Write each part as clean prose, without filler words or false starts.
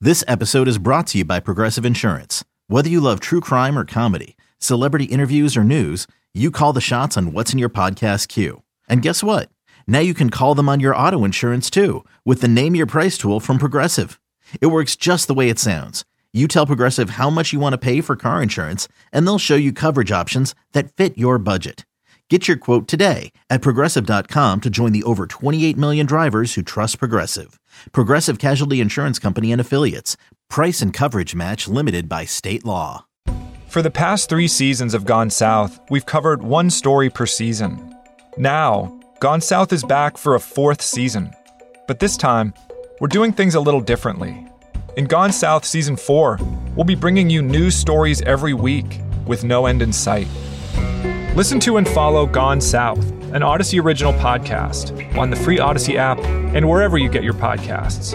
This episode is brought to you by Progressive Insurance. Whether you love true crime or comedy, celebrity interviews or news, you call the shots on what's in your podcast queue. And guess what? Now you can call them on your auto insurance too with the Name Your Price tool from Progressive. It works just the way it sounds. You tell Progressive how much you want to pay for car insurance, and they'll show you coverage options that fit your budget. Get your quote today at Progressive.com to join the over 28 million drivers who trust Progressive. Progressive Casualty Insurance Company and Affiliates. Price and coverage match limited by state law. For the past 3 seasons of Gone South, we've covered one story per season. Now, Gone South is back for a 4th season. But this time, we're doing things a little differently. In Gone South Season 4, we'll be bringing you new stories every week with no end in sight. Listen to and follow Gone South, an Odyssey original podcast, on the free Odyssey app and wherever you get your podcasts.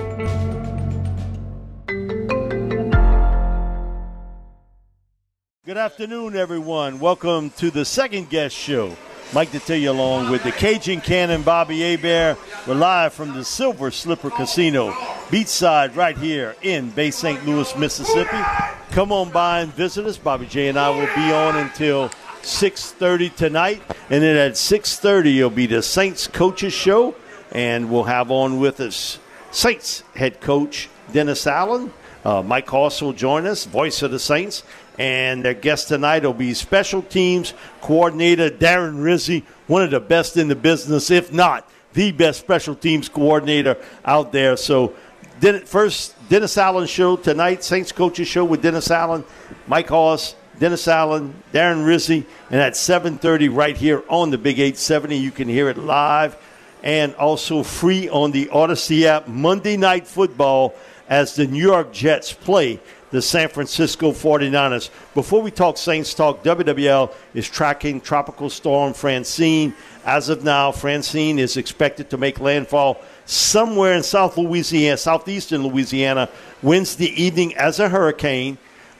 Good afternoon, everyone. Welcome to the second guest show. Mike Detillier along with the Cajun Cannon, Bobby Hebert. We're live from the Silver Slipper Casino, beachside right here in Bay St. Louis, Mississippi. Come on by and visit us. Bobby J and I will be on until 6:30 tonight, and then at 6:30 it'll be the Saints Coaches Show, and we'll have on with us Saints head coach Dennis Allen. Mike Hoss will join us, voice of the Saints, and their guest tonight will be special teams coordinator Darren Rizzi, one of the best in the business, if not the best special teams coordinator out there. So first Dennis Allen show tonight, Saints Coaches Show with Dennis Allen, Mike Hoss, Dennis Allen, Darren Rizzi, and at 7:30 right here on the Big 870. You can hear it live and also free on the Odyssey app. Monday Night Football as the New York Jets play the San Francisco 49ers. Before we talk Saints talk, WWL is tracking Tropical Storm Francine. As of now, Francine is expected to make landfall somewhere in southeastern Louisiana, Wednesday evening as a hurricane.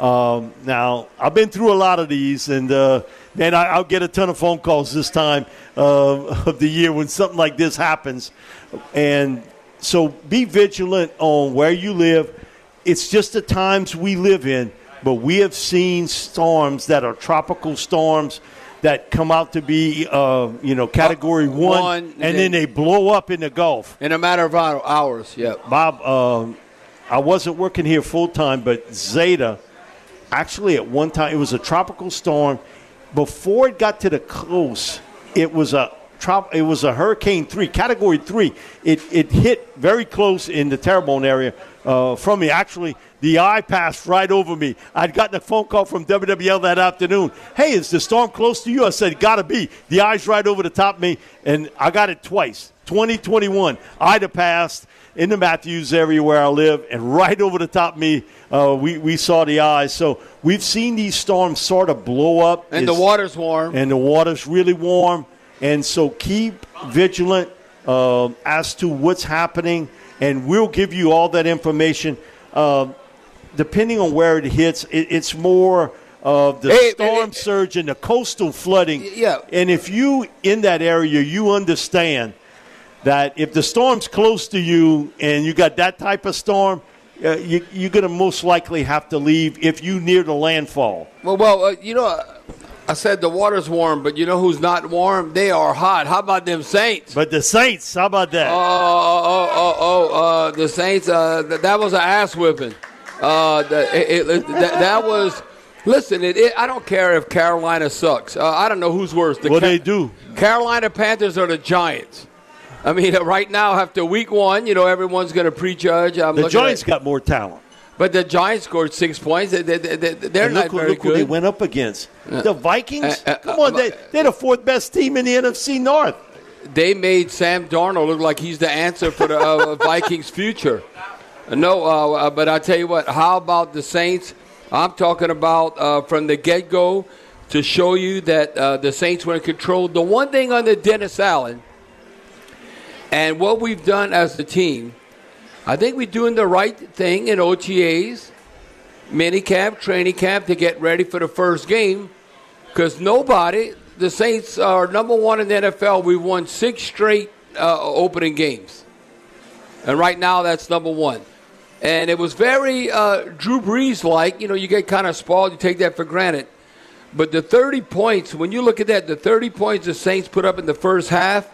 Now, I've been through a lot of these, and man, I'll get a ton of phone calls this time of the year when something like this happens. And so be vigilant on where you live. It's just the times we live in, but we have seen storms that are tropical storms that come out to be, Category 1, and then they blow up in the Gulf. In a matter of hours, yeah. Bob, I wasn't working here full-time, but Zeta – actually, at one time, it was a tropical storm. Before it got to the coast, it was a Hurricane 3, Category 3. It hit very close in the Terrebonne area from me. Actually, the eye passed right over me. I'd gotten a phone call from WWL that afternoon. Hey, is the storm close to you? I said, got to be. The eye's right over the top of me, and I got it twice. 2021, Ida passed in the Matthews area where I live, and right over the top of me, we saw the eyes. So we've seen these storms sort of blow up. And the water's warm. And the water's really warm. And so keep vigilant as to what's happening, and we'll give you all that information. Depending on where it hits, it's more of the storm surge and the coastal flooding. Yeah. And if you in that area, you understand that if the storm's close to you and you got that type of storm, you're going to most likely have to leave if you near the landfall. Well, I said the water's warm, but you know who's not warm? They are hot. How about them Saints? But the Saints, how about that? The Saints, that was an ass whipping. That was – listen, I don't care if Carolina sucks. I don't know who's worse. They do. Carolina Panthers or the Giants? I mean, right now, after week 1, everyone's going to prejudge. The Giants got more talent. But the Giants scored 6 points. They're not very good. Look who they went up against. The Vikings? Come on, they're the 4th best team in the NFC North. They made Sam Darnold look like he's the answer for the Vikings' future. No, but I tell you what, how about the Saints? I'm talking about from the get-go to show you that the Saints were in control. The one thing under Dennis Allen, and what we've done as a team, I think we're doing the right thing in OTAs, minicamp, training camp to get ready for the first game because the Saints are number 1 in the NFL. We've won 6 straight opening games. And right now that's number 1. And it was very Drew Brees-like. You get kind of spoiled. You take that for granted. But the 30 points, when you look at that, the 30 points the Saints put up in the first half,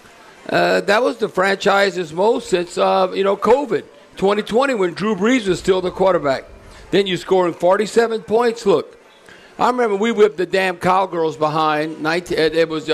that was the franchise's most since, COVID, 2020, when Drew Brees was still the quarterback. Then you scoring 47 points. Look, I remember we whipped the damn Cowgirls behind. It was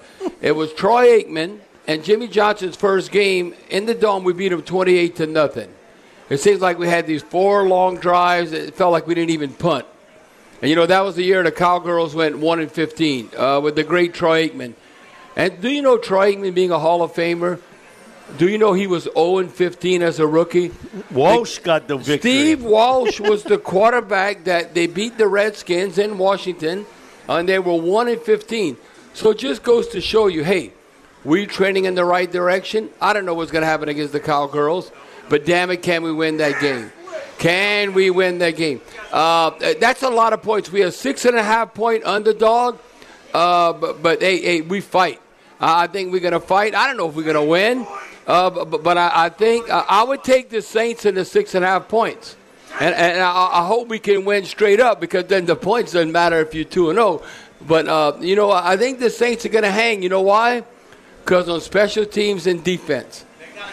Troy Aikman and Jimmy Johnson's first game in the Dome. We beat them 28-0. It seems like we had these 4 long drives. It felt like we didn't even punt. And, that was the year the Cowgirls went 1-15 with the great Troy Aikman. And do you know Troy Aikman being a Hall of Famer? Do you know he was 0-15 as a rookie? Walsh got the victory. Steve Walsh was the quarterback that they beat the Redskins in Washington, and they were 1-15. So it just goes to show you, hey, we're trending in the right direction. I don't know what's going to happen against the Cowgirls, but damn it, can we win that game? Can we win that game? That's a lot of points. We have 6.5-point underdog, but hey, we fight. I think we're going to fight. I don't know if we're going to win, but I think I would take the Saints in the 6.5 points. And I hope we can win straight up, because then the points doesn't matter if you're 2-0. But, I think the Saints are going to hang. You know why? Because on special teams and defense.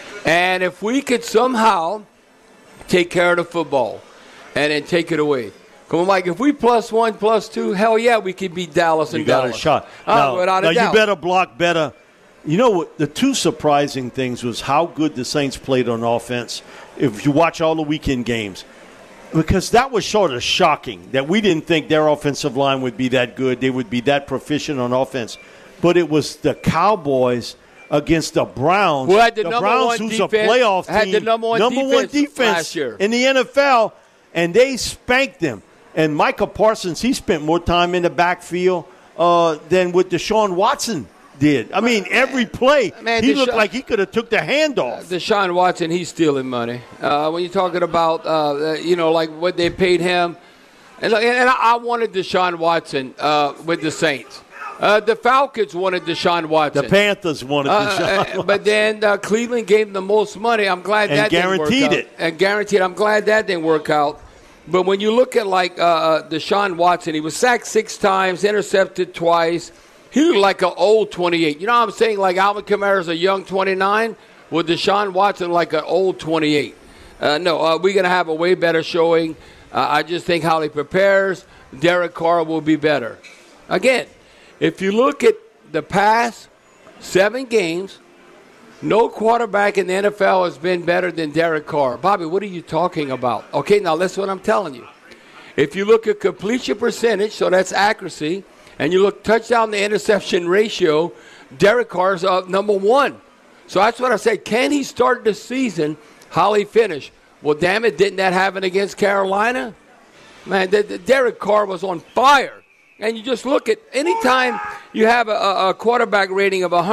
And if we could somehow take care of the football and then take it away. Come on, Mike, if we +1, +2, hell yeah, we could beat Dallas and Dallas. You got a shot. Without a doubt. You better block better. You know what? The two surprising things was how good the Saints played on offense if you watch all the weekend games. Because that was sort of shocking that we didn't think their offensive line would be that good. They would be that proficient on offense. But it was the Cowboys against the Browns. Who had the Browns, who's a playoff team. Had the number one defense last year in the NFL, and they spanked them. And Micah Parsons, he spent more time in the backfield than what Deshaun Watson did. I mean, every play, he looked like he could have took the handoff. Deshaun Watson, he's stealing money. When you're talking about, like what they paid him. And I wanted Deshaun Watson with the Saints. The Falcons wanted Deshaun Watson. The Panthers wanted Deshaun Watson. But then Cleveland gave him the most money. I'm glad that didn't work out. And guaranteed it. And guaranteed. I'm glad that didn't work out. But when you look at, Deshaun Watson, he was sacked 6 times, intercepted twice. He looked like an old 28. You know what I'm saying? Like Alvin Kamara's a young 29. Well, Deshaun Watson like an old 28. We're going to have a way better showing. I just think how he prepares, Derek Carr will be better. Again, if you look at the past 7 games, no quarterback in the NFL has been better than Derek Carr. Bobby, what are you talking about? Okay, now listen what I'm telling you. If you look at completion percentage, so that's accuracy, and you look touchdown to interception ratio, Derek Carr's number 1. So that's what I said. Can he start the season how he finished? Well, damn it, didn't that happen against Carolina? Man, Derek Carr was on fire. And you just look at anytime you have a quarterback rating of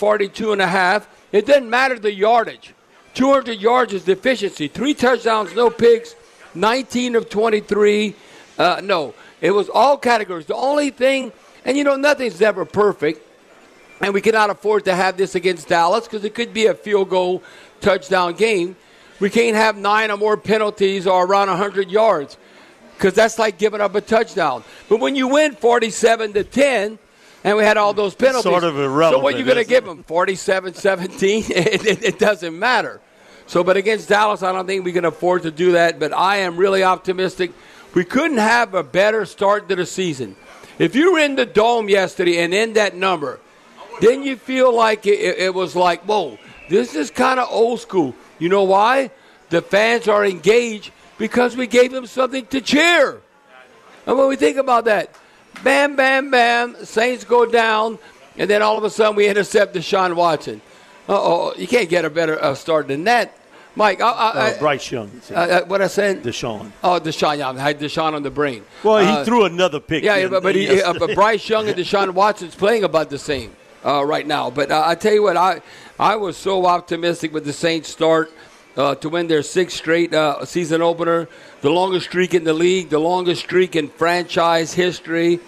142.5, it doesn't matter the yardage. 200 yards is deficiency. 3 touchdowns, no picks, 19 of 23. No, it was all categories. The only thing, and nothing's ever perfect, and we cannot afford to have this against Dallas because it could be a field goal touchdown game. We can't have 9 or more penalties or around 100 yards. Because that's like giving up a touchdown. But when you win 47-10, and we had all those penalties, sort of irrelevant. So what are you going to give them? 47-17? It doesn't matter. So, but against Dallas, I don't think we can afford to do that. But I am really optimistic. We couldn't have a better start to the season. If you were in the Dome yesterday and in that number, then you feel like it was like, whoa, this is kind of old school. You know why? The fans are engaged. Because we gave them something to cheer. And when we think about that, bam, bam, bam, Saints go down, and then all of a sudden we intercept Deshaun Watson. You can't get a better start than that. Mike, Bryce Young. What I said? Deshaun. Oh, Deshaun. Yeah, I had Deshaun on the brain. Well, he threw another pick. Yeah, but Bryce Young and Deshaun Watson's playing about the same right now. But I tell you what, I was so optimistic with the Saints start. To win their 6th straight season opener, the longest streak in the league, the longest streak in franchise history.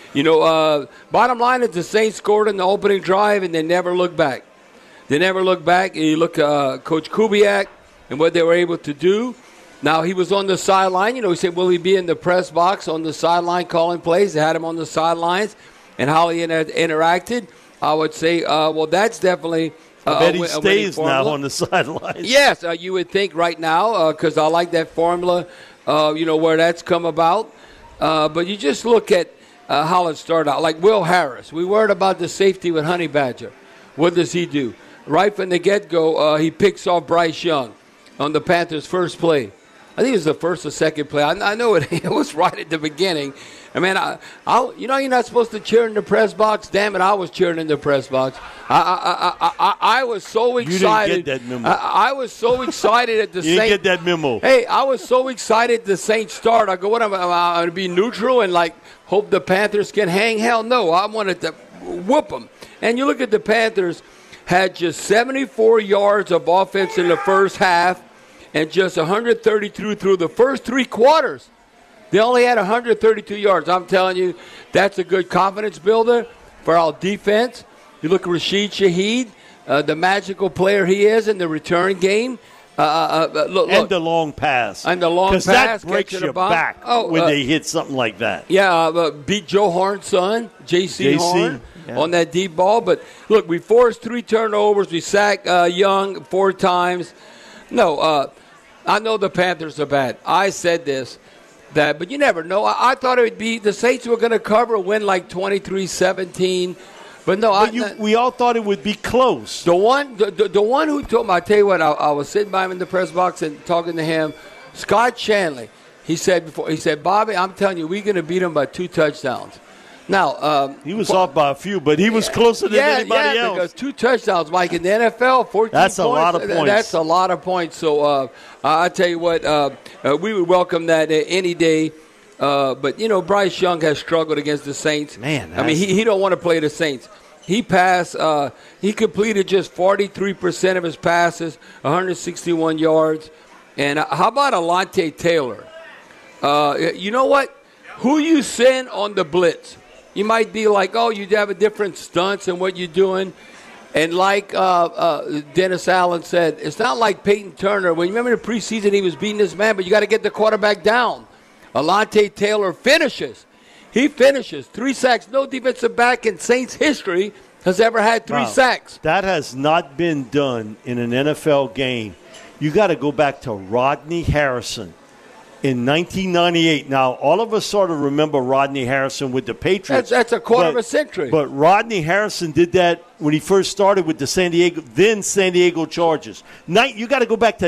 Bottom line is the Saints scored in the opening drive, and they never looked back. They never looked back. And you look at Coach Kubiak and what they were able to do. Now, he was on the sideline. You know, he said, will he be in the press box on the sideline calling plays? They had him on the sidelines and how he interacted. I would say, well, that's definitely I bet he stays now on the sidelines. Yes, you would think right now, because I like that formula, where that's come about. But you just look at how it started out. Like Will Harris, we worried about the safety with Honey Badger. What does he do? Right from the get-go, he picks off Bryce Young on the Panthers' first play. I think it was the first or second play. I know it was right at the beginning. I mean, you're not supposed to cheer in the press box. Damn it, I was cheering in the press box. I was so excited. You didn't get that memo. I was so excited at the Saints. You didn't get that memo. Hey, I was so excited the Saints start. I go, what am I going to be neutral and hope the Panthers can hang? Hell no, I wanted to whoop them. And you look at the Panthers, had just 74 yards of offense in the first half and just 132 through the first three quarters. They only had 132 yards. I'm telling you, that's a good confidence builder for our defense. You look at Rashid Shaheed, the magical player he is in the return game. Look. And the long pass. And the long pass. Because that breaks your back when they hit something like that. Yeah, beat Joe Horn's son, J.C. Horn, on that deep ball. But, look, we forced 3 turnovers. We sacked Young 4 times. No, I know the Panthers are bad. I said this. But you never know. I thought it would be the Saints were going to cover, win 23-17. But no, we all thought it would be close. The one who told me, I tell you what, I was sitting by him in the press box and talking to him, Scott Shanley. He said, Bobby, I'm telling you, we're going to beat them by 2 touchdowns. Now, he was off by a few, but he was closer than anybody else. Because 2 touchdowns, Mike, in the NFL, 14 That's points. A lot of points. That's a lot of points. So I tell you what, we would welcome that any day. But, Bryce Young has struggled against the Saints. Man, I mean, he don't want to play the Saints. He completed just 43% of his passes, 161 yards. And how about Alontae Taylor? You know what? Who you send on the blitz? You might be like, oh, you have a different stunts and what you're doing. And like Dennis Allen said, it's not like Peyton Turner. When you remember the preseason, he was beating this man, but you got to get the quarterback down. Alontae Taylor finishes. He finishes. 3 sacks. No defensive back in Saints history has ever had 3 sacks. That has not been done in an NFL game. You got to go back to Rodney Harrison in 1998. Now, all of us sort of remember Rodney Harrison with the Patriots. That's a quarter of a century. But Rodney Harrison did that when he first started with the San Diego Chargers. You got to go back to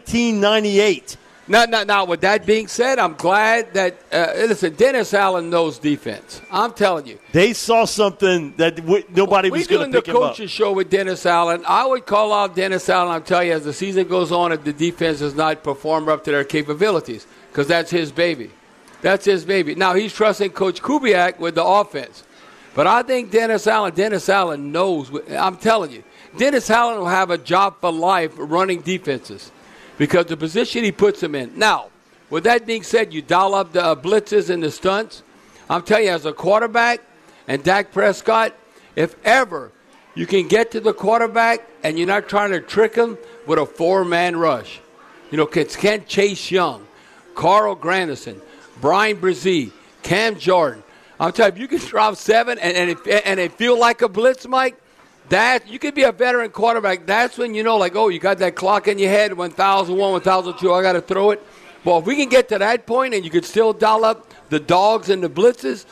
1998. Now, with that being said, I'm glad that, listen, Dennis Allen knows defense. I'm telling you. They saw something that nobody was going to pick him up. We're doing the coaches show with Dennis Allen. I would call out Dennis Allen. I'll tell you, as the season goes on, if the defense does not perform up to their capabilities, because that's his baby. That's his baby. Now, he's trusting Coach Kubiak with the offense. But I think Dennis Allen knows. I'm telling you, Dennis Allen will have a job for life running defenses, because the position he puts him in. Now, with that being said, you dial up the blitzes and the stunts. I'm telling you, as a quarterback and Dak Prescott, if ever you can get to the quarterback and you're not trying to trick him with a 4-man rush. Kent Chase Young, Carl Granderson, Brian Brzee, Cam Jordan. I'm telling you, if you can drop 7 and it feel like a blitz, Mike, that you could be a veteran quarterback. That's when you got that clock in your head, 1,001, 1,002, I got to throw it. Well, if we can get to that point and you could still dial up the dogs and the blitzes,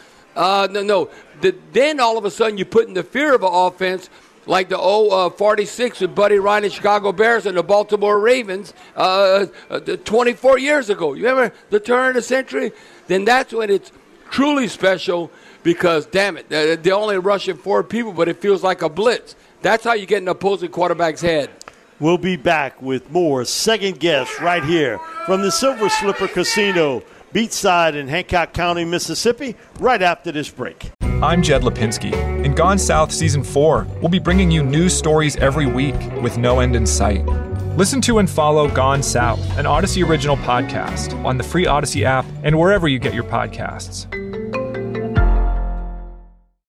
then all of a sudden you put in the fear of an offense like the 46 with Buddy Ryan and Chicago Bears and the Baltimore Ravens 24 years ago. You remember the turn of the century? Then that's when it's truly special. Because, damn it, they're only rushing 4 people, but it feels like a blitz. That's how you get in an opposing quarterback's head. We'll be back with more Second Guess right here from the Silver Slipper Casino, beachside in Hancock County, Mississippi, right after this break. I'm Jed Lipinski. In Gone South Season 4, we'll be bringing you news stories every week with no end in sight. Listen to and follow Gone South, an Odyssey original podcast, on the free Odyssey app and wherever you get your podcasts.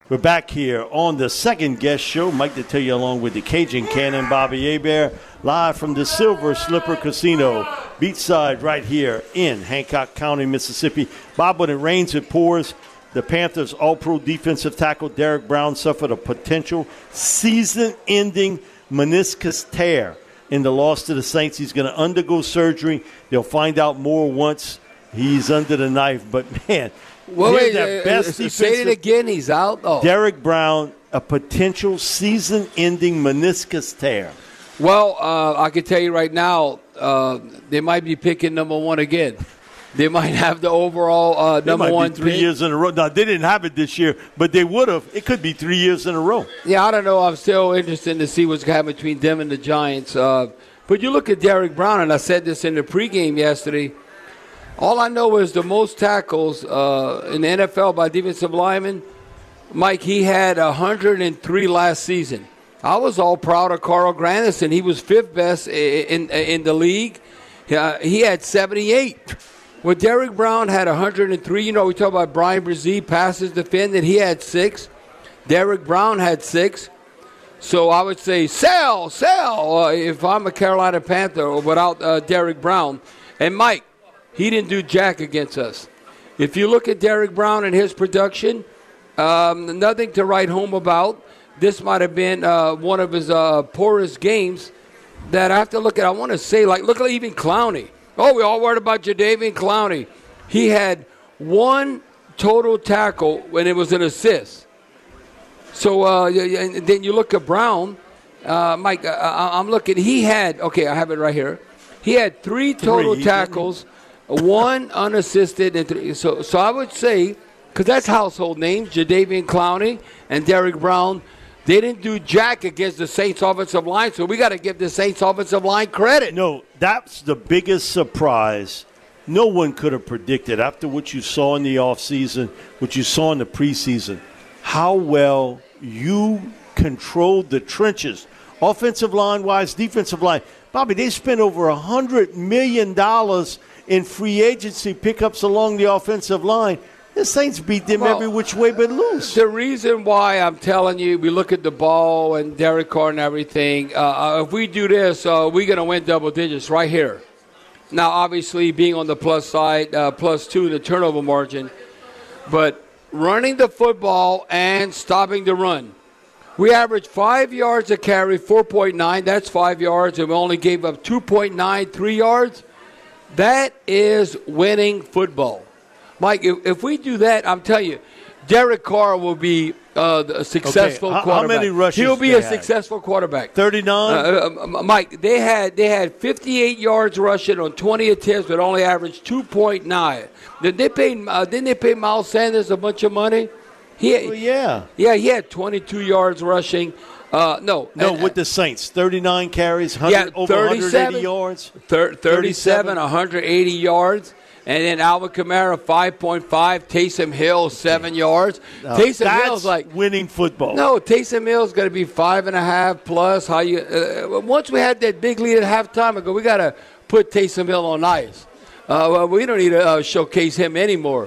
We're back here on the second guest show. Mike to tell you along with the Cajun Cannon, Bobby Hebert, live from the Silver Slipper Casino, beachside right here in Hancock County, Mississippi. Bob, when it rains, it pours. The Panthers' all-pro defensive tackle Derek Brown suffered a potential season-ending meniscus tear in the loss to the Saints. He's going to undergo surgery. They'll find out more once he's under the knife. But, man, say it again. He's out. Oh. Derek Brown, a potential season-ending meniscus tear. Well, I can tell you right now, they might be picking number one again. They might have the overall number one pick. 3 years in a row. Now, they didn't have it this year, but they would have. It could be 3 years in a row. Yeah, I don't know. I'm still interested to see what's going to happen between them and the Giants. But you look at Derek Brown, and I said this in the pregame yesterday. All I know is the most tackles in the NFL by defensive linemen. Mike, he had 103 last season. I was all proud of Carl Granderson. He was fifth best in the league. He had 78. Well, Derek Brown had 103. You know, we talk about Brian Brzee, passes defended. He had 6. Derek Brown had 6. So I would say sell if I'm a Carolina Panther without Derek Brown. And, Mike, he didn't do jack against us. If you look at Derek Brown and his production, nothing to write home about. This might have been one of his poorest games that I have to look at. I want to say, look at even Clowney. Oh, we all worried about Jadeveon Clowney. He had 1 total tackle when it was an assist. So and then you look at Brown, Mike. I'm looking. He had I have it right here. He had 3 total tackles, 1 unassisted, and 3. So I would say, because that's household names, Jadeveon Clowney and Derek Brown. They didn't do jack against the Saints offensive line, so we got to give the Saints offensive line credit. No, that's the biggest surprise. No one could have predicted after what you saw in the offseason, what you saw in the preseason, how well you controlled the trenches, offensive line-wise, defensive line. Bobby, they spent over $100 million in free agency pickups along the offensive line. The Saints beat them every which way but lose. The reason why I'm telling you, we look at the ball and Derek Carr and everything, if we do this, we're going to win double digits right here. Now, obviously, being on the plus side, +2 the turnover margin, but running the football and stopping the run. We averaged 5 yards a carry, 4.9. That's 5 yards, and we only gave up 2.93 yards. That is winning football. Mike, if we do that, I'm telling you, Derek Carr will be a successful quarterback. How many rushes? He'll be a successful quarterback. 39? Mike, they had 58 yards rushing on 20 attempts, but only averaged 2.9. Didn't they pay Miles Sanders a bunch of money? Yeah, he had 22 yards rushing. With the Saints, 39 carries, over 180 yards. 37, 180 yards. And then Alvin Kamara, 5.5. Taysom Hill, 7 yards. Taysom Hill's like winning football. No, Taysom Hill's going to be 5.5 plus. Once we had that big lead at halftime ago, we got to put Taysom Hill on ice. We don't need to showcase him anymore.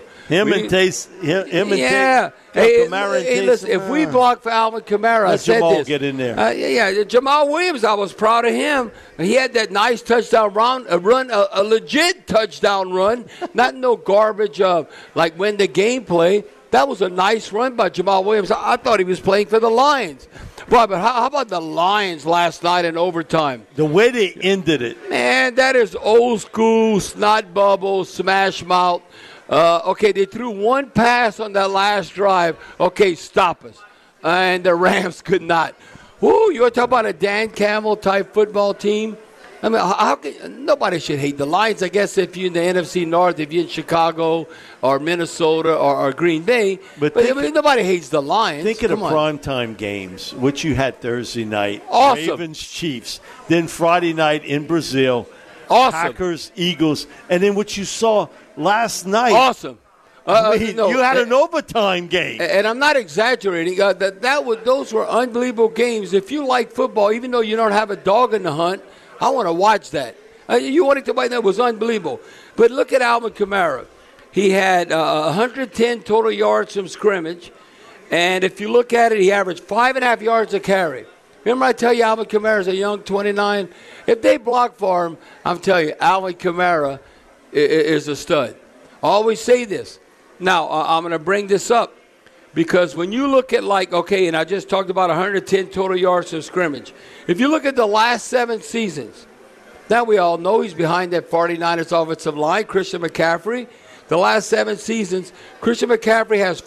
Kamara and listen, if we block for Alvin Kamara, I said Jamal this. Get in there. Jamal Williams, I was proud of him. He had that nice touchdown run, a legit touchdown run, not no garbage of like win the game play. That was a nice run by Jamal Williams. I thought he was playing for the Lions. Boy, but how about the Lions last night in overtime? The way they ended it. Man, that is old school, snot bubble, smash mouth. They threw one pass on that last drive. Okay, stop us. And the Rams could not. Woo, you want to talk about a Dan Campbell-type football team? I mean, nobody should hate the Lions. I guess if you're in the NFC North, if you're in Chicago or Minnesota or Green Bay. But nobody hates the Lions. Think of the primetime games, which you had Thursday night. Awesome. Ravens, Chiefs. Then Friday night in Brazil. Awesome. Packers, Eagles. And then what you saw last night. Awesome. You had an overtime game. And I'm not exaggerating. Those were unbelievable games. If you like football, even though you don't have a dog in the hunt, I want to watch that. You wanted to watch that was unbelievable. But look at Alvin Kamara. He had 110 total yards from scrimmage, And if you look at it, he averaged 5.5 yards a carry. Remember I tell you Alvin Kamara is a young 29? If they block for him, I'm telling you, Alvin Kamara is a stud. I always say this. Now, I'm going to bring this up because when you look at and I just talked about 110 total yards of scrimmage. If you look at the last 7 seasons, now we all know he's behind that 49ers offensive line, Christian McCaffrey. The last 7 seasons, Christian McCaffrey has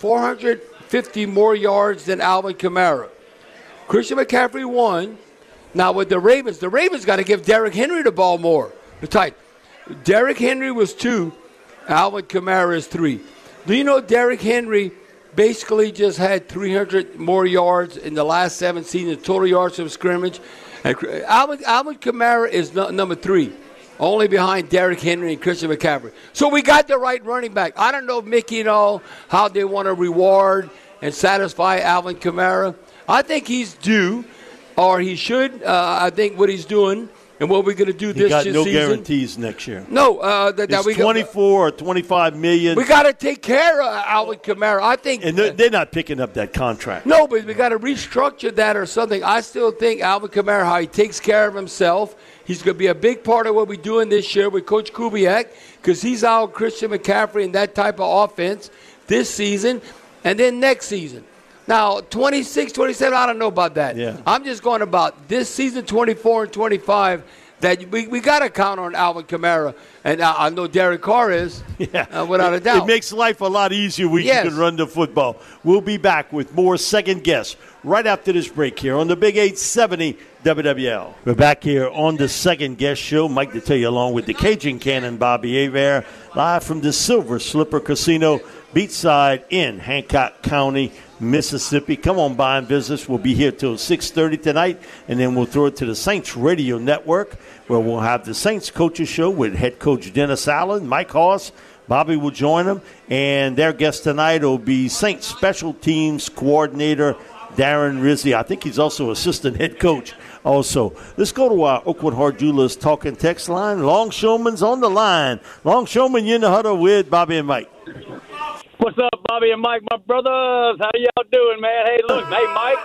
450 more yards than Alvin Kamara. Christian McCaffrey won. Now with the Ravens got to give Derrick Henry the ball more. It's tight. Derrick Henry was 2. Alvin Kamara is 3. Do you know Derrick Henry basically just had 300 more yards in the last 7 seasons, total yards of scrimmage? And Alvin Kamara is number 3, only behind Derrick Henry and Christian McCaffrey. So we got the right running back. I don't know, Mickey, how they want to reward and satisfy Alvin Kamara. I think he's due, or he should. I think what he's doing and what we're going to do this season. He got no guarantees next year. No. It's 24 or $25 million. We got to take care of Alvin Kamara. I think. And they're not picking up that contract. No, but we got to restructure that or something. I still think Alvin Kamara, how he takes care of himself, he's going to be a big part of what we're doing this year with Coach Kubiak because he's out Christian McCaffrey in that type of offense this season and then next season. Now, 26, 27, I don't know about that. Yeah. I'm just going about this season, 24 and 25, that we got to count on Alvin Kamara. And I know Derek Carr is, without a doubt. It makes life a lot easier when you can run the football. We'll be back with more Second Guess right after this break here on the Big 870 WWL. We're back here on the Second Guess Show. Mike to tell you along with the Cajun Cannon, Bobby Hebert, live from the Silver Slipper Casino, beachside in Hancock County, Mississippi. Come on by and visit us. We'll be here till 6:30 tonight, and then we'll throw it to the Saints Radio Network, where we'll have the Saints Coaches Show with head coach Dennis Allen, Mike Hoss. Bobby will join them, and their guest tonight will be Saints Special Teams Coordinator Darren Rizzi. I think he's also assistant head coach also. Let's go to our Oakwood Hard Jewelers talking text line. Longshoreman's on the line. Longshoreman, you're in the huddle with Bobby and Mike. What's up, Bobby and Mike, my brothers? How y'all doing, man? Hey, look, hey, Mike.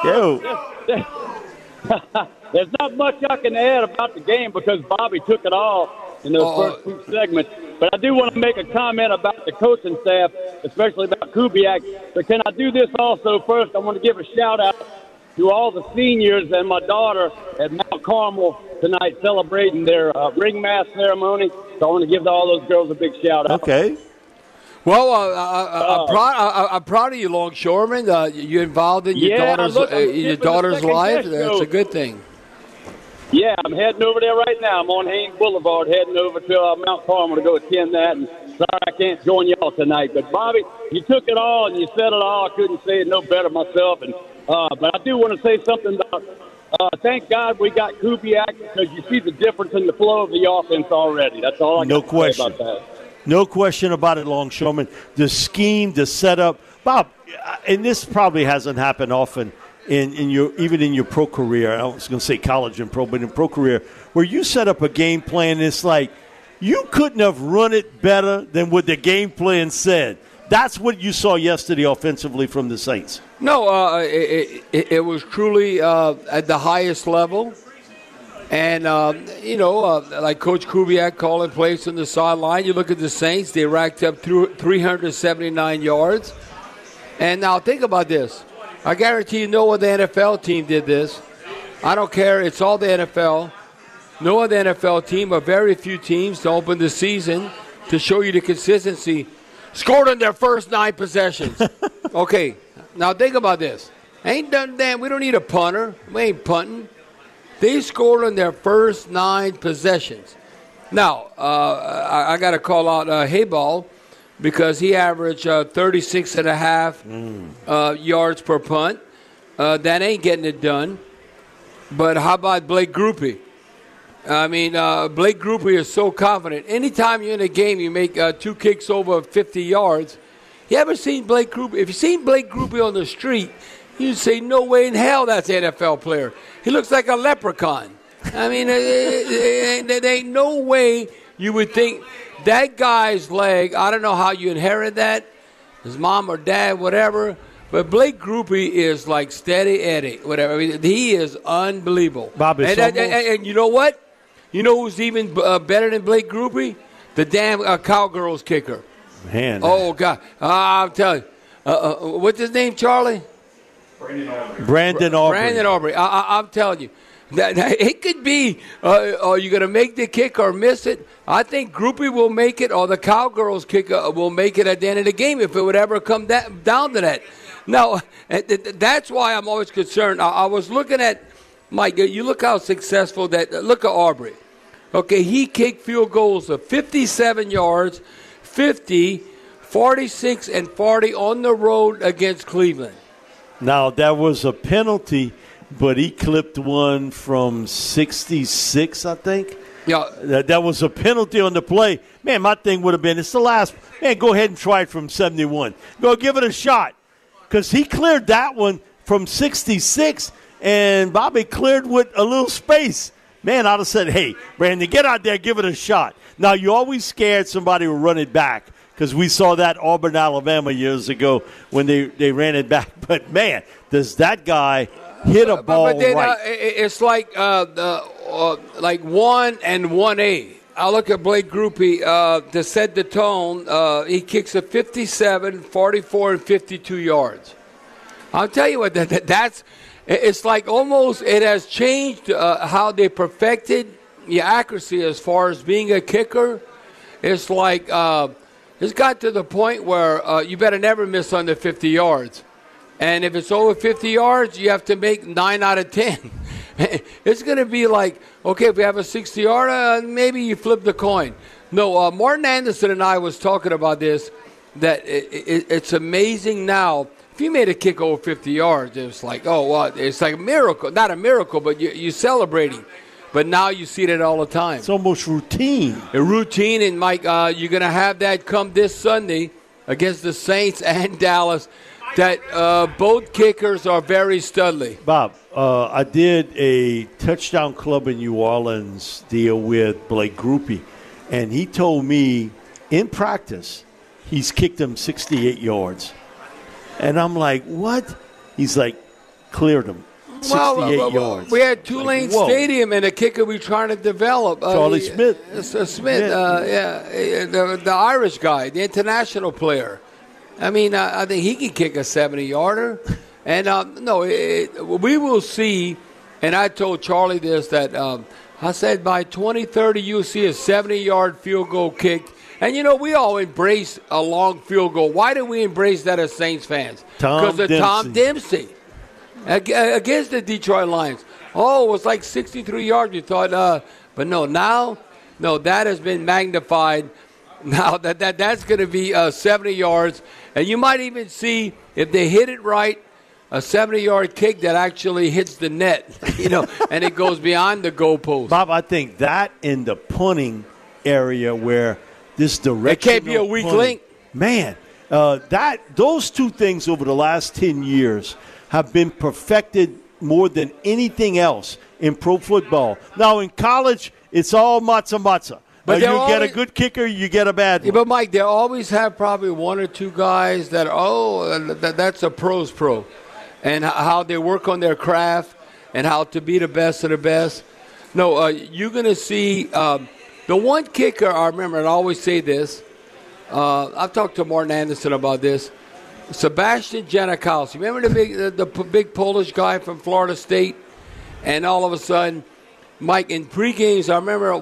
Yo. There's not much I can add about the game because Bobby took it all in those first 2 segments. But I do want to make a comment about the coaching staff, especially about Kubiak. But can I do this also first? I want to give a shout-out to all the seniors and my daughter at Mount Carmel tonight celebrating their ring mass ceremony. So I want to give all those girls a big shout-out. Okay. Well, I'm proud of you, Longshoreman. You're involved in your daughter's life. That's a good thing. Yeah, I'm heading over there right now. I'm on Haynes Boulevard, heading over to Mount Carmel to go attend that. And sorry I can't join y'all tonight. But, Bobby, you took it all and you said it all. I couldn't say it no better myself. And but I do want to say something about thank God we got Kubiak because you see the difference in the flow of the offense already. That's all I got to say about that. No question about it, Longshoreman. The scheme, the setup. Bob, and this probably hasn't happened often in your pro career. I was going to say college and pro, but in pro career, where you set up a game plan, it's like you couldn't have run it better than what the game plan said. That's what you saw yesterday offensively from the Saints. No, it was truly at the highest level. And, like Coach Kubiak calling plays on the sideline, you look at the Saints, they racked up 379 yards. And now think about this. I guarantee you no other NFL team did this. I don't care. It's all the NFL. No other NFL team, or very few teams to open the season to show you the consistency, scored on their first 9 possessions. Okay, now think about this. Ain't done that. We don't need a punter. We ain't punting. They scored on their first 9 possessions. Now, I got to call out Hayball because he averaged 36.5 yards per punt. That ain't getting it done. But how about Blake Grupe? I mean, Blake Grupe is so confident. Anytime you're in a game, you make 2 kicks over 50 yards. You ever seen Blake Grupe? If you've seen Blake Grupe on the street, you'd say, no way in hell that's an NFL player. He looks like a leprechaun. I mean, there ain't no way you would think that guy's leg, I don't know how you inherit that, his mom or dad, whatever, But Blake Grupe is like steady Eddie, whatever. I mean, he is unbelievable. Bob, and you know what? You know who's even better than Blake Grupe? The damn Cowgirls kicker. Man. Oh, God. I'm telling you. What's his name, Charlie? Brandon Aubrey. Brandon Aubrey. I'm telling you. That it could be, are you going to make the kick or miss it? I think Grupe will make it, or the Cowgirls kick will make it at the end of the game if it would ever come down to that. Now, that's why I'm always concerned. I was looking at, Mike, you look how successful look at Aubrey. Okay, he kicked field goals of 57 yards, 50, 46, and 40 on the road against Cleveland. Now, that was a penalty, but he clipped one from 66, I think. Yeah. That was a penalty on the play. Man, my thing would have been, it's the last. Man, go ahead and try it from 71. Go give it a shot. Because he cleared that one from 66, and Bobby cleared with a little space. Man, I'd have said, hey, Brandon, get out there, give it a shot. Now, you always scared somebody would run it back, because we saw that Auburn, Alabama years ago when they ran it back. But, man, does that guy hit a ball but then, right. It's like 1 and 1A. I look at Blake Grupe to set the tone. He kicks a 57, 44, and 52 yards. I'll tell you what, it's like almost it has changed how they perfected the accuracy as far as being a kicker. It's like it's got to the point where you better never miss under 50 yards. And if it's over 50 yards, you have to make 9 out of 10. It's going to be like, okay, if we have a 60-yarder, maybe you flip the coin. No, Martin Anderson and I was talking about this, that it's amazing now. If you made a kick over 50 yards, it's like, oh, well, it's like a miracle. Not a miracle, but you're celebrating. But now you see that all the time. It's almost routine. A routine, and, Mike, you're going to have that come this Sunday against the Saints and Dallas, that both kickers are very studly. Bob, I did a touchdown club in New Orleans deal with Blake Grupe, and he told me in practice he's kicked him 68 yards. And I'm like, what? He's like, cleared him. 68 yards. We had Tulane Stadium and a kicker we trying to develop. Charlie Smith. Smith, the Irish guy, the international player. I mean, I think he can kick a 70-yarder. And, we will see, and I told Charlie this, that I said by 2030 you'll see a 70-yard field goal kick. And, we all embrace a long field goal. Why do we embrace that as Saints fans? Because of Tom Dempsey against the Detroit Lions. Oh, it was like 63 yards. You thought, but now that has been magnified. Now that's going to be 70 yards. And you might even see, if they hit it right, a 70-yard kick that actually hits the net, and it goes beyond the goalpost. Bob, I think that in the punting area where this directional it can't be a weak link. Man, those two things over the last 10 years have been perfected more than anything else in pro football. Now, in college, it's all matzah. But you get a good kicker, you get a bad one. Yeah, but, Mike, they always have probably one or two guys that, that's a pro's pro. And how they work on their craft and how to be the best of the best. No, you're going to see the one kicker, I remember, and I always say this. I've talked to Martin Anderson about this. Sebastian Janikowski. Remember the big Polish guy from Florida State? And all of a sudden, Mike, in pre-games, I remember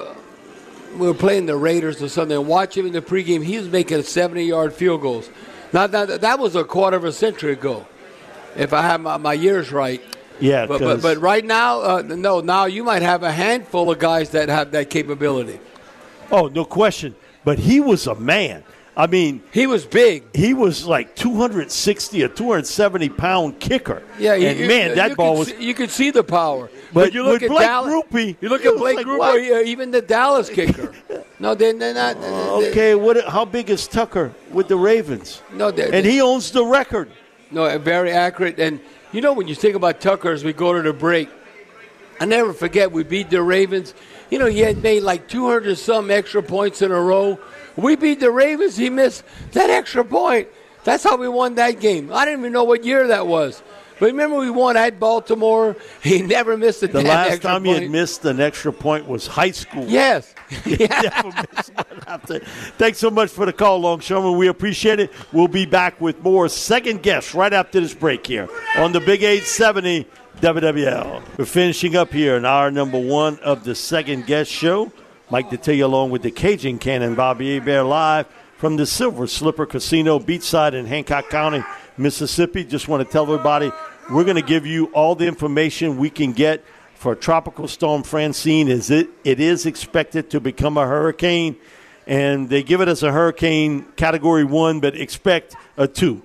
we were playing the Raiders or something, and watch him in the pregame. He was making 70-yard field goals. Now, that was a quarter of a century ago, if I have my years right. Yeah, but right now, now you might have a handful of guys that have that capability. Oh, no question. But he was a man. I mean, he was big. He was like 260 or 270-pound kicker. Yeah, that ball was. You could see the power. But you look at Blake Dallas. Grupe, you look at Blake Grupe, even the Dallas kicker. No, they're not. Okay, how big is Tucker with the Ravens? No, and he owns the record. No, very accurate. And when you think about Tucker, as we go to the break, I never forget we beat the Ravens. He had made like 200-some extra points in a row. We beat the Ravens. He missed that extra point. That's how we won that game. I didn't even know what year that was. But remember, we won at Baltimore. He never missed a damn extra point. The last time he had missed an extra point was high school. Yes. Never missed one after. Thanks so much for the call, Longshoreman. We appreciate it. We'll be back with more Second Guess right after this break here on the Big 870 WWL. We're finishing up here in hour number 1 of the Second Guess show. Mike Detillier along with the Cajun Cannon, Bobby Hebert, live from the Silver Slipper Casino, beachside in Hancock County, Mississippi. Just want to tell everybody we're going to give you all the information we can get for Tropical Storm Francine. It is expected to become a hurricane, and they give it as a hurricane Category 1, but expect a 2.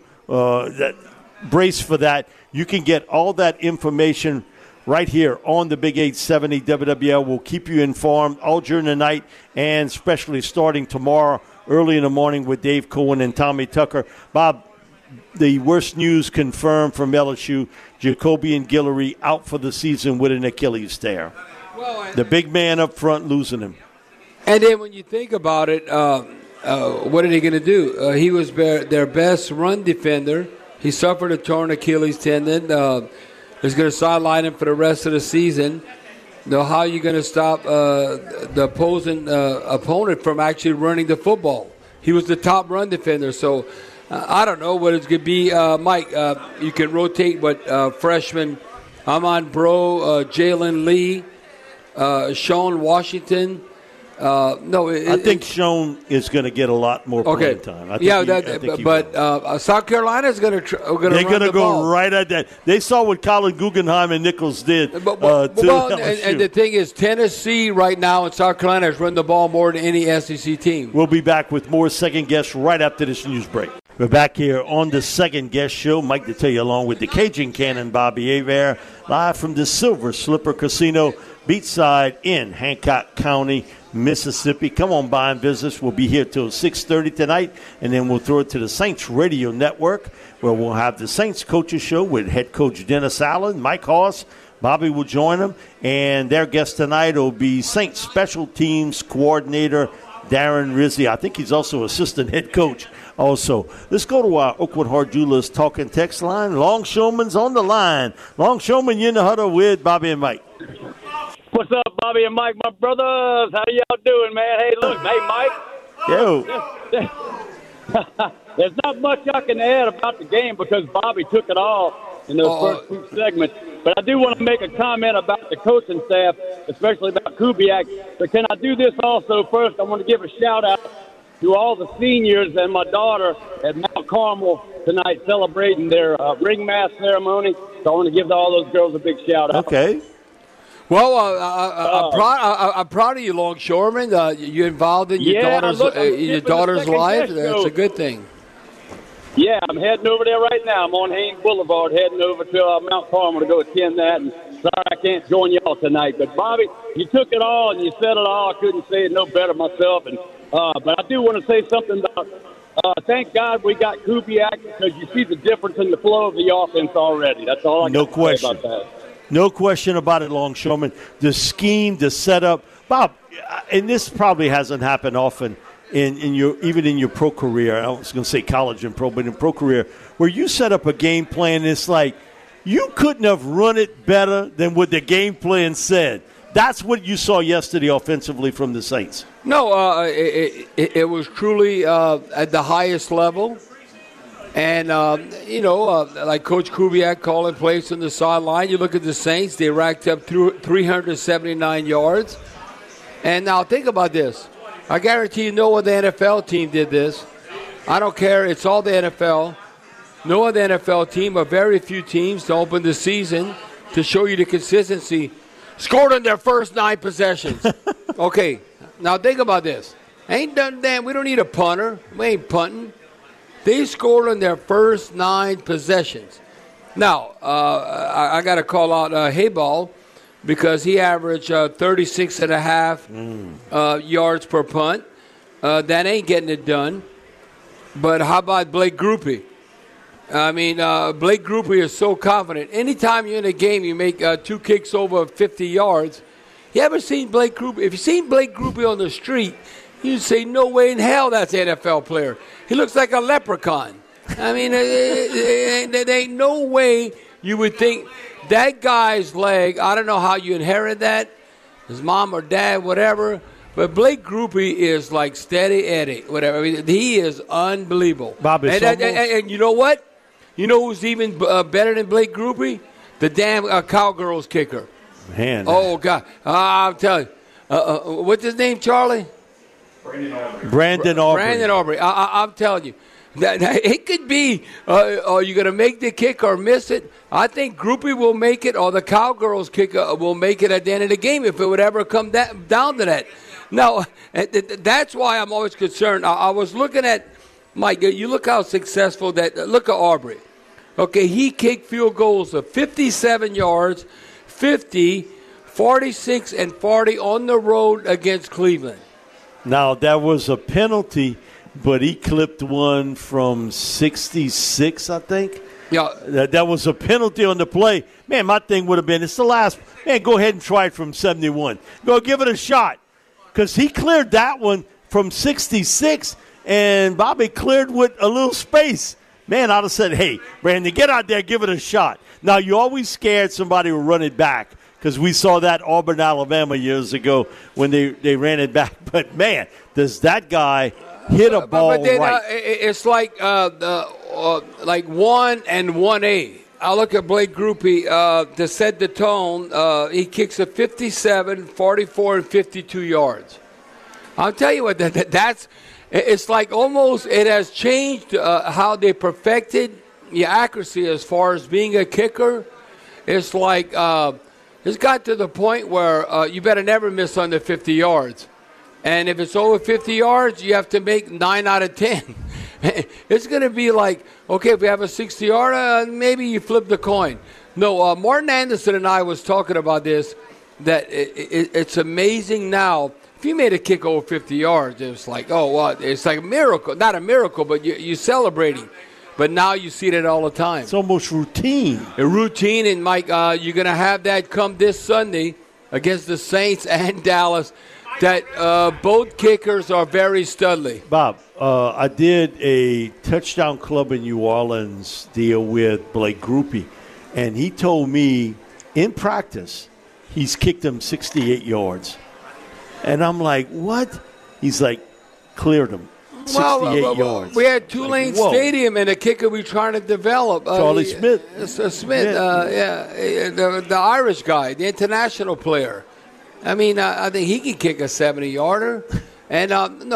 Brace for that. You can get all that information right here on the Big 870 WWL. We'll keep you informed all during the night, and especially starting tomorrow early in the morning with Dave Cohen and Tommy Tucker. Bob, the worst news confirmed from LSU, Jacoby and Guillory out for the season with an Achilles tear. The big man up front losing him. And then when you think about it, what are they going to do? He was their best run defender. He suffered a torn Achilles tendon. He's going to sideline him for the rest of the season. Now, how are you going to stop the opposing opponent from actually running the football? He was the top run defender, so I don't know what it's going to be. Mike, you can rotate freshman Amon Bro, Jalen Lee, Sean Washington. I think Sean is going to get a lot more playing time. South Carolina is going to run the ball. They're going to go right at that. They saw what Colin Guggenheim and Nichols did. And the thing is, Tennessee right now and South Carolina has run the ball more than any SEC team. We'll be back with more Second Guess right after this news break. We're back here on the Second Guess show. Mike Detillier along with the Cajun Cannon, Bobby Hebert, live from the Silver Slipper Casino, beachside in Hancock County, Mississippi. Come on by and visit us. We'll be here till 6:30 tonight, and then we'll throw it to the Saints Radio Network, where we'll have the Saints Coaches Show with head coach Dennis Allen, Mike Hoss. Bobby will join them, and their guest tonight will be Saints Special Teams Coordinator Darren Rizzi. I think he's also assistant head coach also. Let's go to our Oakwood Hard Jewelers talking text line. Longshoreman's on the line. Longshoreman, you're in the huddle with Bobby and Mike. What's up, Bobby and Mike, my brothers? How y'all doing, man? Hey, look, hey, Mike. Yo. There's not much I can add about the game because Bobby took it all in those first 2 segments. But I do want to make a comment about the coaching staff, especially about Kubiak. But can I do this also first? I want to give a shout-out to all the seniors and my daughter at Mount Carmel tonight celebrating their ring mass ceremony. So I want to give all those girls a big shout-out. Okay. Well, I'm proud of you, Longshoreman. You're involved in your daughter's life. That's a good thing. Yeah, I'm heading over there right now. I'm on Haynes Boulevard, heading over to Mount Carmel to go attend that. And sorry I can't join y'all tonight. But, Bobby, you took it all and you said it all. I couldn't say it no better myself. And but I do want to say something about thank God we got Kubiak because you see the difference in the flow of the offense already. That's all I got to say about that. No question about it, Longshoreman. The scheme, the setup. Bob, and this probably hasn't happened often in your pro career. I was going to say college and pro, but in pro career, where you set up a game plan, it's like you couldn't have run it better than what the game plan said. That's what you saw yesterday offensively from the Saints. No, it was truly at the highest level. And, like Coach Kubiak calling plays on the sideline, you look at the Saints, they racked up 379 yards. And now think about this. I guarantee you no other NFL team did this. I don't care. It's all the NFL. No other NFL team or very few teams to open the season to show you the consistency scored on their first 9 possessions. Okay, now think about this. Ain't done damn. We don't need a punter. We ain't punting. They scored on their first 9 possessions. Now, I got to call out Hayball because he averaged 36.5 yards per punt. That ain't getting it done. But how about Blake Grupe? I mean, Blake Grupe is so confident. Anytime you're in a game, you make 2 kicks over 50 yards. You ever seen Blake Grupe? If you've seen Blake Grupe on the street, you'd say, no way in hell that's an NFL player. He looks like a leprechaun. I mean, there ain't no way you would think that guy's leg. I don't know how you inherit that, his mom or dad, whatever. But Blake Grupe is like steady Eddie, whatever. I mean, he is unbelievable. Bob, and you know what? You know who's even better than Blake Grupe? The damn Cowgirls kicker. Man. Oh, God. I'm telling you. What's his name, Charlie? Brandon Aubrey. Brandon Aubrey. I'm telling you. It could be, are you going to make the kick or miss it? I think Grupe will make it, or the Cowgirls kicker will make it at the end of the game if it would ever come down to that. Now, that's why I'm always concerned. I was looking at, Mike, you look how successful look at Aubrey. Okay, he kicked field goals of 57 yards, 50, 46, and 40 on the road against Cleveland. Now, that was a penalty, but he clipped one from 66, I think. Yeah. That was a penalty on the play. Man, my thing would have been, it's the last. Man, go ahead and try it from 71. Go give it a shot. Because he cleared that one from 66, and Bobby cleared with a little space. Man, I'd have said, hey, Brandon, get out there, give it a shot. Now, you're always scared somebody will run it back, because we saw that Auburn, Alabama years ago when they ran it back. But, man, does that guy hit a ball then, right. It's like 1 and 1A. I look at Blake Grupe to set the tone. He kicks a 57, 44, and 52 yards. I'll tell you what, it's like almost it has changed how they perfected the accuracy as far as being a kicker. It's like it's got to the point where you better never miss under 50 yards. And if it's over 50 yards, you have to make 9 out of 10. It's going to be like, okay, if we have a 60-yarder, maybe you flip the coin. No, Martin Anderson and I was talking about this, that it's amazing now. If you made a kick over 50 yards, it's like, oh, well, it's like a miracle. Not a miracle, but you're celebrating. But now you see that all the time. It's almost routine. A routine, and Mike, you're going to have that come this Sunday against the Saints and Dallas, that both kickers are very studly. Bob, I did a touchdown club in New Orleans deal with Blake Grupe, and he told me in practice he's kicked him 68 yards. And I'm like, what? He's like, cleared him. 68 yards. We had Tulane Stadium and a kicker we trying to develop. Charlie Smith. Smith, the Irish guy, the international player. I mean, I think he can kick a 70-yarder. And,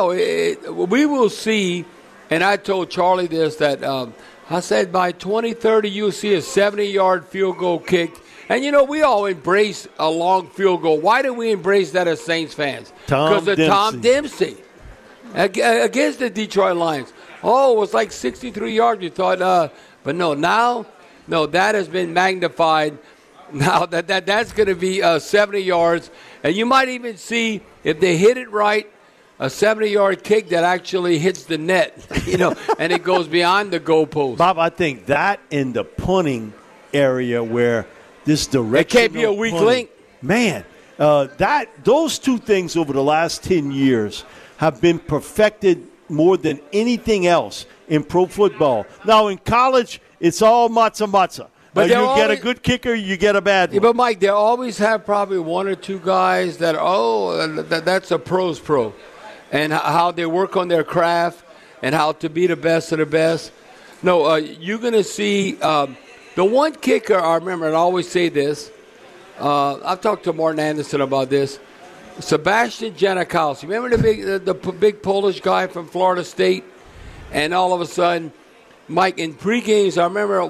we will see, and I told Charlie this, that I said by 2030 you'll see a 70-yard field goal kicked. And, we all embrace a long field goal. Why do we embrace that as Saints fans? Because of Tom Dempsey against the Detroit Lions. Oh, it was like 63 yards. You thought, but no, that has been magnified. Now that's going to be 70 yards. And you might even see, if they hit it right, a 70-yard kick that actually hits the net, and it goes beyond the goalpost. Bob, I think that in the punting area where this direction. It can't be a weak link. Man, those two things over the last 10 years have been perfected more than anything else in pro football. Now, in college, it's all matzah. But you get a good kicker, you get a bad one. Yeah, but, Mike, they always have probably one or two guys that, that's a pro's pro. And how they work on their craft and how to be the best of the best. No, you're going to see the one kicker, I remember, and I always say this. I've talked to Martin Anderson about this. Sebastian Janikowski. Remember the big Polish guy from Florida State? And all of a sudden, Mike, in pre-games, I remember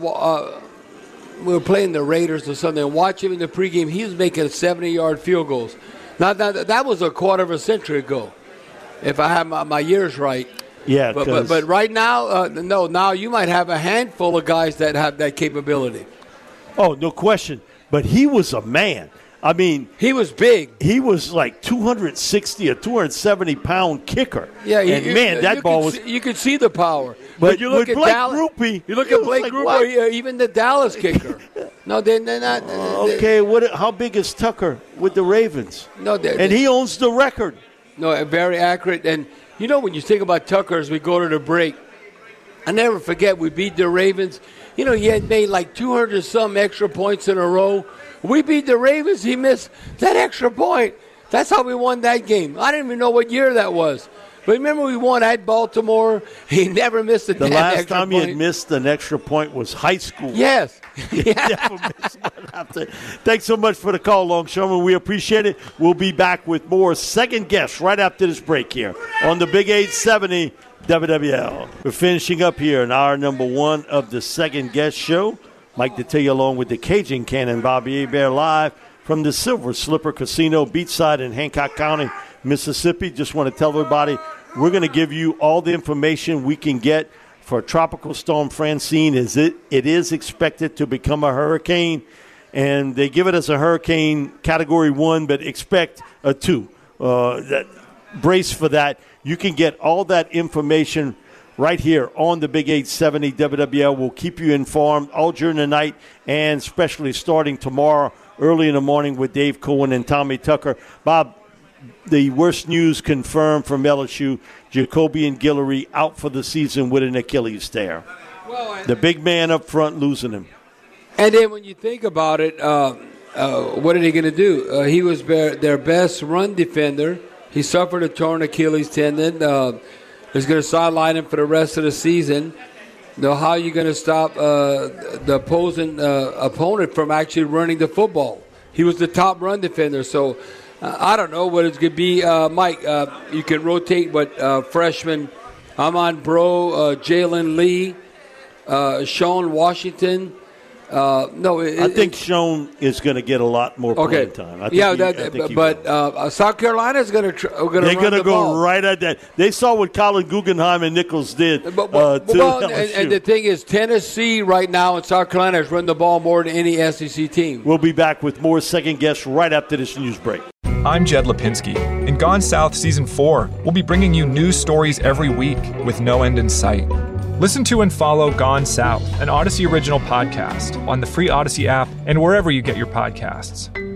we were playing the Raiders or something, and watching him in the pregame, he was making 70-yard field goals. Now, that was a quarter of a century ago, if I have my years right. Yeah, but right now, now you might have a handful of guys that have that capability. Oh, no question. But he was a man. I mean, he was big. He was like 260 or 270-pound kicker. Yeah, that ball was. You could see the power. But you look at Dallas. You look at Blake Grupe, even the Dallas kicker. No, they're not. Okay, how big is Tucker with the Ravens? No, and he owns the record. No, very accurate. And when you think about Tucker, as we go to the break, I never forget, we beat the Ravens. You know, he had made like 200-some extra points in a row. We beat the Ravens. He missed that extra point. That's how we won that game. I didn't even know what year that was. But remember, we won at Baltimore. He never missed a damn extra point. The last time he had missed an extra point was high school. Yes. Thanks so much for the call, Longshoreman. We appreciate it. We'll be back with more second guests right after this break here on the Big 870 WWL. We're finishing up here in hour number 1 of the second guest show. Mike Detillier along with the Cajun Cannon, Bobby Hebert, live from the Silver Slipper Casino, beachside in Hancock County, Mississippi. Just want to tell everybody, we're going to give you all the information we can get for Tropical Storm Francine. It is expected to become a hurricane, and they give it as a hurricane category 1, but expect a 2. Brace for that. You can get all that information right here on the Big 870 WWL. We'll keep you informed all during the night, and especially starting tomorrow early in the morning with Dave Cohen and Tommy Tucker. Bob, the worst news confirmed from LSU, Jacobian Guillory out for the season with an Achilles tear. The big man up front losing him. And then when you think about it, what are they going to do? He was their best run defender. He suffered a torn Achilles tendon. He's going to sideline him for the rest of the season. Now, how are you going to stop the opposing opponent from actually running the football? He was the top run defender, so I don't know what it's going to be. Mike, you can rotate freshman Amon Bro, Jalen Lee, Sean Washington. I think Sean is going to get a lot more playing time. South Carolina is going to run the ball. They're going to go right at that. They saw what Colin Guggenheim and Nichols did. And the thing is, Tennessee right now and South Carolina has run the ball more than any SEC team. We'll be back with more second guests right after this news break. I'm Jed Lipinski. In Gone South Season 4, we'll be bringing you news stories every week with no end in sight. Listen to and follow Gone South, an Odyssey original podcast, on the free Odyssey app and wherever you get your podcasts.